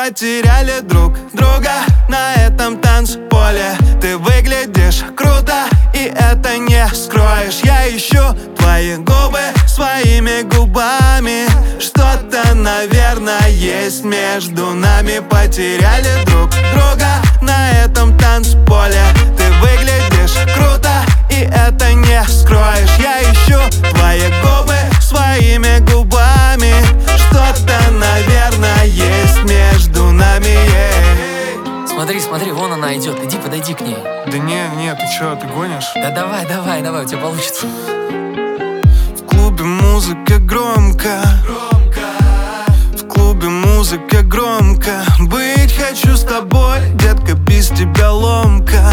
потеряли друг друга на этом танцполе. Ты выглядишь круто, и это не скроешь. Я ищу твои губы своими губами. Что-то, наверное, есть между нами. Потеряли друг друга на этом танцполе. Ты выглядишь круто, и это не скроешь. Я ищу твои губы своими губами. Что-то, наверное, есть между нами. Смотри, смотри, вон она идет, иди подойди к ней. Да не, ты чё, ты гонишь? Да давай, у тебя получится. В клубе музыка громко. В клубе музыка громко. Быть хочу с тобой, детка, без тебя ломка.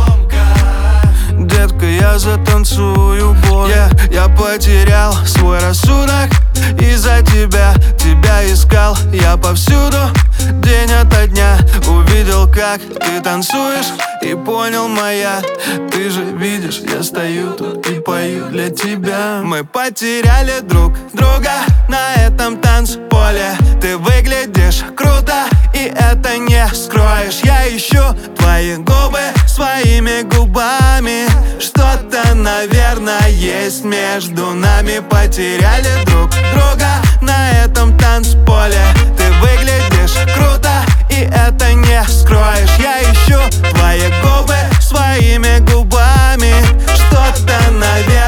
Детка, я затанцую боль. Я потерял свой рассудок из-за тебя. Тебя искал я повсюду, день ото дня. Увидел, как ты танцуешь, и понял, моя. Ты же видишь, я стою тут и пою для тебя. Мы потеряли друг друга на этом танцполе. Ты выглядишь круто, и это не скроешь. Я ищу твои губы своими губами. Что-то, наверное, есть между нами. Потеряли друг друга на этом танцполе. Ты выглядишь круто, и это не скроешь. Я ищу твои губы своими губами. Что-то, наверное,